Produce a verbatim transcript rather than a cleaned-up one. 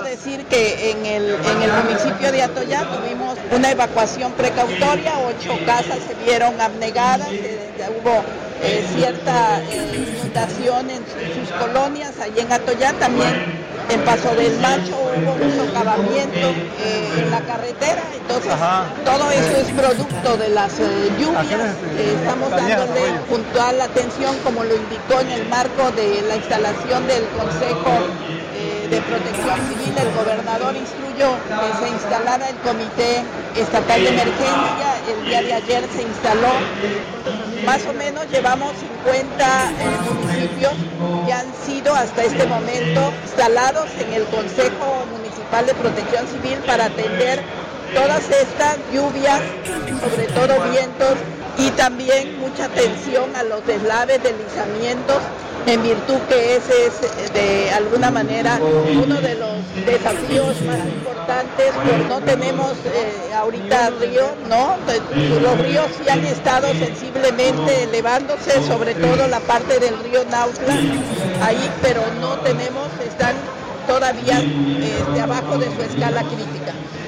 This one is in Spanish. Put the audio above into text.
decir que en el, en el municipio de Atoyac tuvimos una evacuación precautoria, ocho casas se vieron abnegadas, eh, hubo eh, cierta eh, inundación en, en sus colonias, allí en Atoyac, también en Paso del Macho hubo un socavamiento eh, en la carretera, entonces Ajá. todo eso es producto de las eh, lluvias, eh, estamos dándole puntual atención como lo indicó en el marco de la instalación del Consejo eh, de Protección Civil. El gobernador instruyó que se instalara el Comité Estatal de Emergencia, el día de ayer se instaló. Más o menos llevamos cincuenta eh, municipios que han sido hasta este momento instalados en el Consejo Municipal de Protección Civil para atender todas estas lluvias, sobre todo vientos, y también mucha atención a los deslaves, deslizamientos, en virtud que ese es de alguna manera uno de los desafíos más importantes, pues no tenemos eh, ahorita río, ¿no? Los ríos sí han estado sensiblemente elevándose, sobre todo la parte del río Nautla, ahí, pero no tenemos, están todavía eh, de abajo de su escala crítica.